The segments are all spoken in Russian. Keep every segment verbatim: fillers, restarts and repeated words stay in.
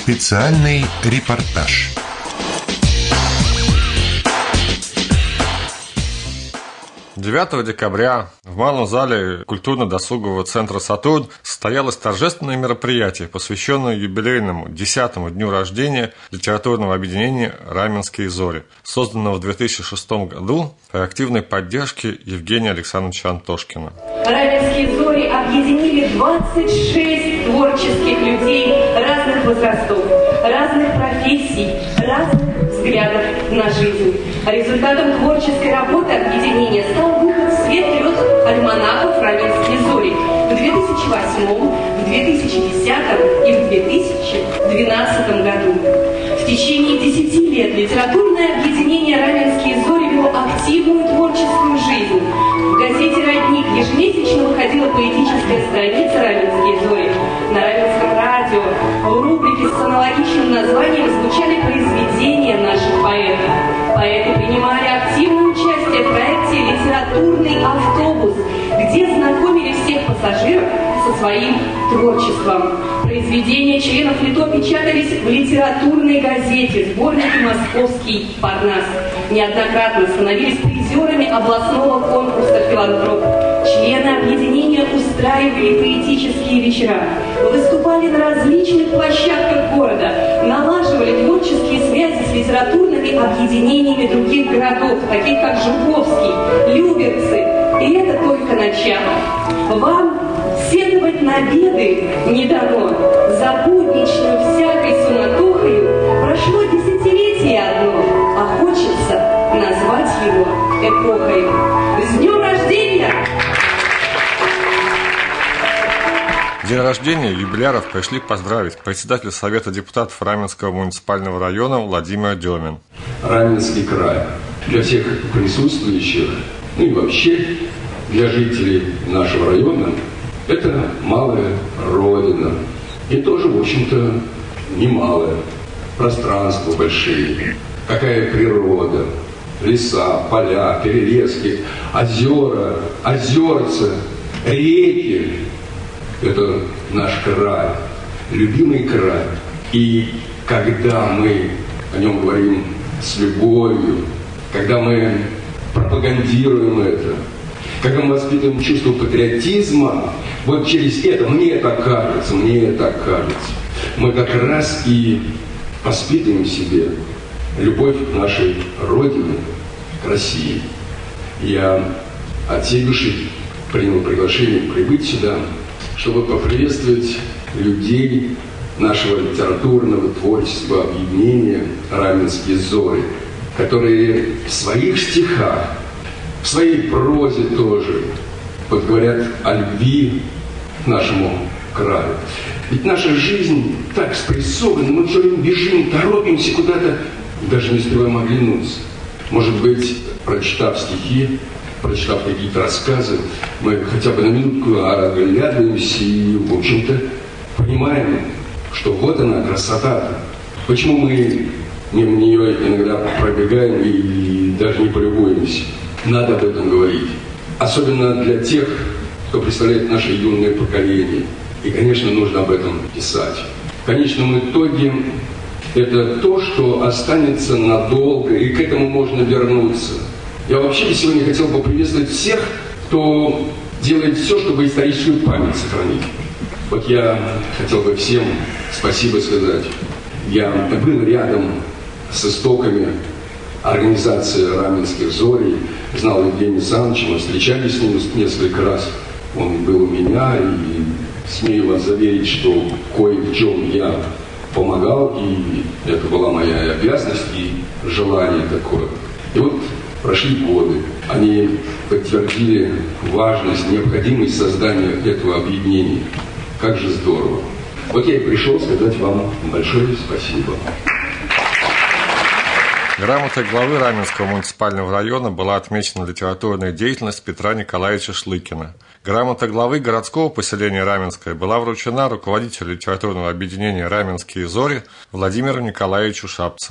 Специальный репортаж. девятого декабря в малом зале культурно-досугового центра «Сатурн» состоялось торжественное мероприятие, посвященное юбилейному десятому дню рождения литературного объединения «Раменские зори», созданного в две тысячи шестом году при активной поддержке Евгения Александровича Антошкина. Раменские зори объединили двадцать шесть творческих людей разных возрастов, разных профессий, разных взглядов на жизнь. Результатом творческой работы объединения стал выход в свет трех альманахов «Раменские зори» в две тысячи восьмом, в две тысячи десятом и в две тысячи двенадцатом году. В течение десяти лет литературное объединение «Раменские зори» вело активную творческую жизнь. В газете «Родник» ежемесячно выходила поэтическая страница «Раменские зори». На Раменском радио в рубрике с аналогичным названием звучали произведения наших поэтов. Поэты принимали активное участие в проекте «Литературный автобус», где знакомили всех пассажиров со своим творчеством. Произведения членов ЛИТО печатались в литературной газете, сборнике «Московский Парнас». Неоднократно становились призерами областного конкурса «Филантроп». Члены объединения устраивали поэтические вечера, выступали на различных площадках города, налаживали творческие связи с литературными объединениями других городов, таких как Жуковский, Люберцы. И это только начало. Вам сетовать на беды не дано. За будничную всякой суматохою прошло десятилетие одно, а хочется назвать его эпохой. С днем рождения! День рождения юбиляров пришли поздравить председатель Совета депутатов Раменского муниципального района Владимир Демин. Раменский край для всех присутствующих, ну и вообще для жителей нашего района, это малая родина. И тоже, в общем-то, немалое. Пространства большие, какая природа, леса, поля, перелески, озера, озерца, реки. Это наш край, любимый край. И когда мы о нем говорим с любовью, когда мы пропагандируем это, когда мы воспитываем чувство патриотизма, вот через это, мне так кажется, мне так кажется, мы как раз и воспитываем в себе любовь к нашей Родине, к России. Я от всей души принял приглашение прибыть сюда, чтобы поприветствовать людей нашего литературного творчества объединения «Раменские зори», которые в своих стихах, в своей прозе тоже вот говорят о любви к нашему краю. Ведь наша жизнь так спрессована, мы все время бежим, торопимся куда-то, даже не успеваем оглянуться. Может быть, прочитав стихи, прочитав какие-то рассказы, мы хотя бы на минутку оглядываемся и, в общем-то, понимаем, что вот она, красота. Почему мы мимо нее иногда пробегаем и даже не полюбуемся? Надо об этом говорить. Особенно для тех, кто представляет наше юное поколение. И, конечно, нужно об этом писать. В конечном итоге это то, что останется надолго, и к этому можно вернуться. Я вообще сегодня хотел бы приветствовать всех, кто делает все, чтобы историческую память сохранить. Вот я хотел бы всем спасибо сказать. Я был рядом с истоками организации «Раменских зорей», знал Евгения Александровича, мы встречались с ним несколько раз. Он был у меня, и смею вас заверить, что кое в чем я помогал, и это была моя обязанность и желание такое. И вот прошли годы, они подтвердили важность, необходимость создания этого объединения. Как же здорово. Вот я и пришел сказать вам большое спасибо. Грамотой главы Раменского муниципального района была отмечена литературная деятельность Петра Николаевича Шлыкина. Грамота главы городского поселения Раменское была вручена руководителю литературного объединения «Раменские зори» Владимиру Николаевичу Шапцеву.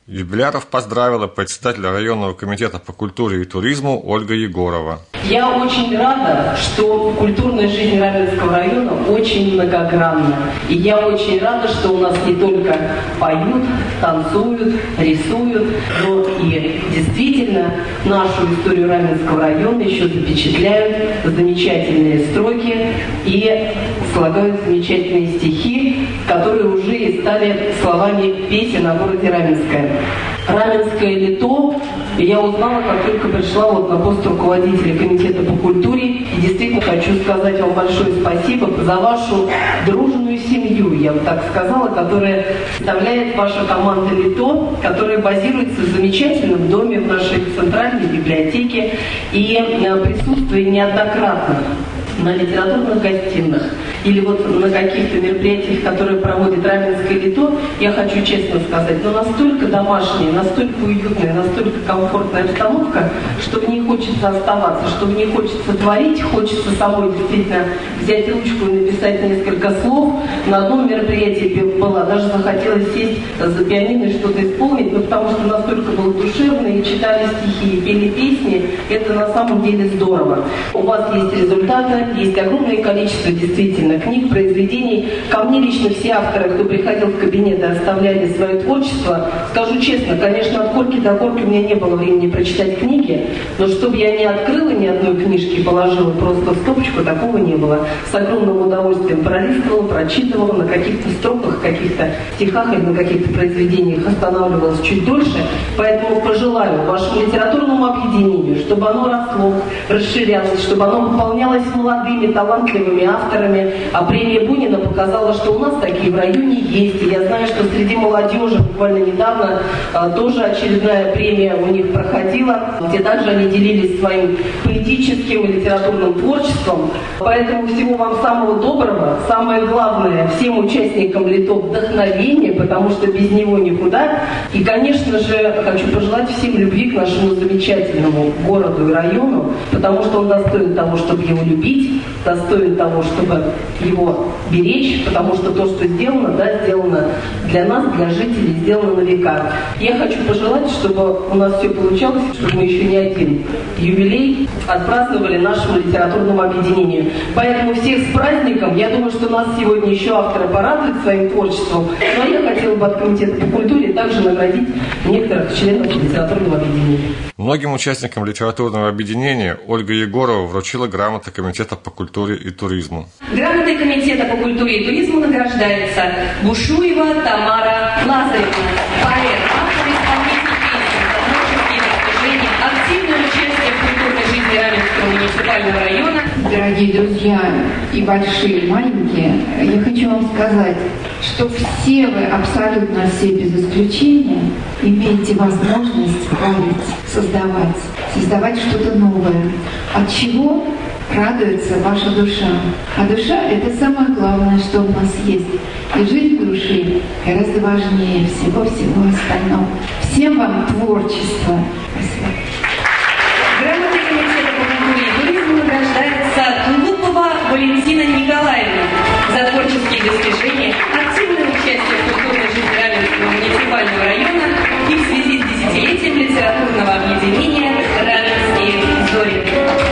Юбиляров поздравила председатель районного комитета по культуре и туризму Ольга Егорова. Я очень рада, что культурная жизнь Раменского района очень многогранна. И я очень рада, что у нас не только поют, танцуют, рисуют, но и действительно нашу историю Раменского района еще запечатляют замечательные строки и слагают замечательные стихи, которые уже и стали словами песен о городе Раменское. Раменское лето я узнала, как только пришла вот на пост руководителя комитета по культуре. И действительно хочу сказать вам большое спасибо за вашу дружную семью, я бы так сказала, которая представляет ваша команда «Лето», которая базируется в замечательном доме в нашей центральной библиотеке и присутствует неоднократно на литературных гостиных или вот на каких-то мероприятиях, которые проводит Раменское лето, я хочу честно сказать, но настолько домашняя, настолько уютная, настолько комфортная обстановка, что в ней хочется оставаться, что в ней хочется творить, хочется самой действительно взять ручку и написать несколько слов. На одном мероприятии была, даже захотелось сесть за пианино и что-то исполнить, но потому что настолько было душевно, и читали стихи, и пели песни, это на самом деле здорово. У вас есть результаты, есть огромное количество действительно книг, произведений. Ко мне лично все авторы, кто приходил в кабинет и оставляли свое творчество, скажу честно, конечно, от корки до корки у меня не было времени прочитать книги, но чтобы я не открыла ни одной книжки и положила просто в стопочку, такого не было. С огромным удовольствием пролистывала, прочитывала, на каких-то строках, каких-то стихах или на каких-то произведениях останавливалась чуть дольше. Поэтому пожелаю вашему литературному объединению, чтобы оно росло, расширялось, чтобы оно выполнялось молодыми, талантливыми авторами. А премия Бунина показала, что у нас такие в районе есть. И я знаю, что среди молодежи буквально недавно а, тоже очередная премия у них проходила, где также они делились своим поэтическим и литературным творчеством. Поэтому всего вам самого доброго. Самое главное, всем участникам лето вдохновения, потому что без него никуда. И, конечно же, хочу пожелать всем любви к нашему замечательному городу и району, потому что он достоин того, чтобы его любить, достоин того, чтобы его беречь, потому что то, что сделано, да, сделано для нас, для жителей, сделано на века. Я хочу пожелать, чтобы у нас все получалось, чтобы мы еще не один юбилей отпраздновали нашему литературному объединению. Поэтому всех с праздником. Я думаю, что нас сегодня еще авторы порадуют своим творчеством. Но я хотела бы от комитета по культуре также наградить некоторых членов литературного объединения. Многим участникам литературного объединения Ольга Егорова вручила грамоты комитета по культуре и туризму. Грамотой комитета по культуре и туризму награждается Бушуева Тамара Лазаревна, поэт, автор и исполнитель песен, творческие достижения, активное участие в культурной жизни Раменского муниципального района. Дорогие друзья и большие, и маленькие, я хочу вам сказать, что все вы, абсолютно все без исключения, имеете возможность творить, создавать, создавать что-то новое. От чего радуется ваша душа. А душа – это самое главное, что у нас есть. И жизнь души гораздо важнее всего-всего остального. Всем вам творчества. Спасибо. Грамотой комитета по культуре и туризму награждается Тулупова Валентина Николаевна за творческие достижения, активное участие в культурной жизни Раменского муниципального района и в связи с десятилетием литературного объединения «Раменские зори».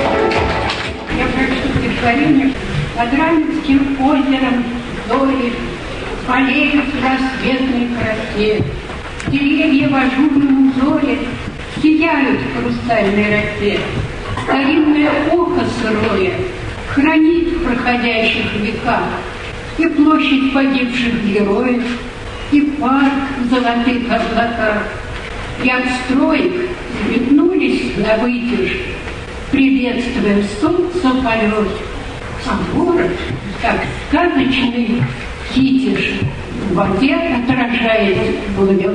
Я прошу стихотворение под Раменским озером зори, полей в рассветной красе, деревья в ажурном узоре сияют в хрустальной росе. Старинное око сырое хранит в проходящих веках и площадь погибших героев, и парк в золотых облаках. И от строек взметнулись на вытяжь, приветствуя солнце полет, а город, как сказочный китеж, в воде отражает плывет.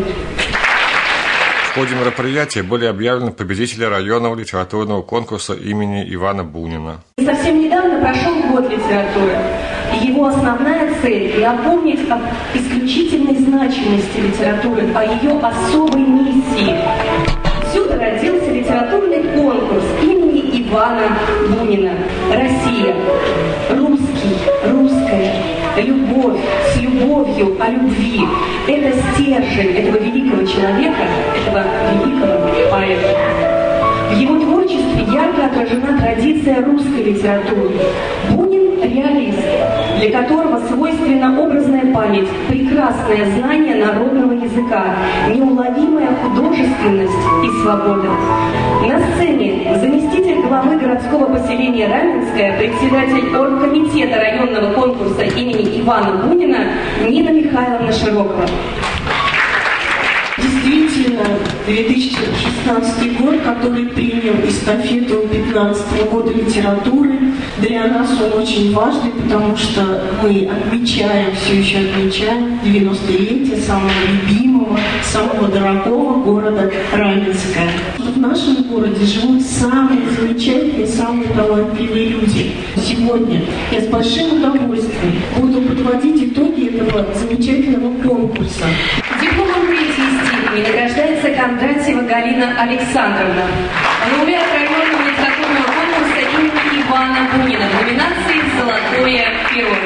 В ходе мероприятия были объявлены победители районного литературного конкурса имени Ивана Бунина. Совсем недавно прошел год литературы. Его основная цель – напомнить об исключительной значимости литературы, о ее особой миссии. Отсюда родился литературный конкурс имени Ивана Бунина. Россия. Русский, русская, любовь с любовью. любовью о любви. Это стержень этого великого человека, этого великого поэта. В его творчестве ярко отражена традиция русской литературы. Бунин – реалист, для которого свойственна образная память, прекрасное знание народного языка, неуловимая художественность и свобода. На сцене заместитель главы городского поселения Раменское, председатель оргкомитета районного конкурса имени Ивана Бунина Нина Михайловна Широкова. Действительно, две тысячи шестнадцатый год, который принял эстафету пятнадцатого года литературы, для нас он очень важный, потому что мы отмечаем, все еще отмечаем девяностолетие самого любимого, самого дорогого города Раменска. В нашем городе живут самые замечательные, самые талантливые люди. Сегодня я с большим удовольствием буду подводить итоги этого замечательного конкурса. Дипломом третьей степени награждается Кондратьева Галина Александровна, лауреат районного литературного конкурса имени Ивана Бунина в номинации «Золотое перо».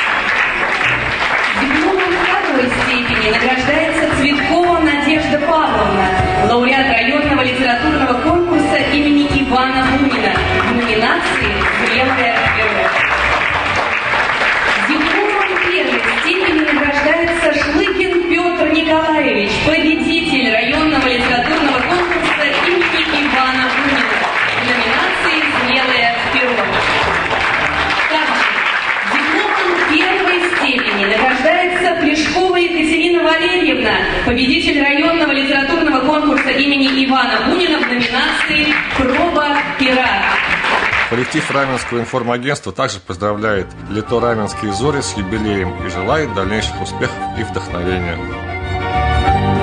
Дипломом второй степени награждается Цветкова Надежда Павловна, лауреат районного литературного конкурса имени Ивана Бунина в номинации «Зрелое перо». Дипломом первой степени награждается Шлыкин Петр Николаевич, победитель районного литературного конкурса имени Ивана Бунина в номинации «Зрелое перо». Также дипломом первой степени награждается Плешкова Екатерина Валерьевна, победитель районного литературного конкурса имени Ивана Бунина в номинации «Проба пера». Коллектив Раменского информагентства также поздравляет Лито Раменские зори с юбилеем и желает дальнейших успехов и вдохновения.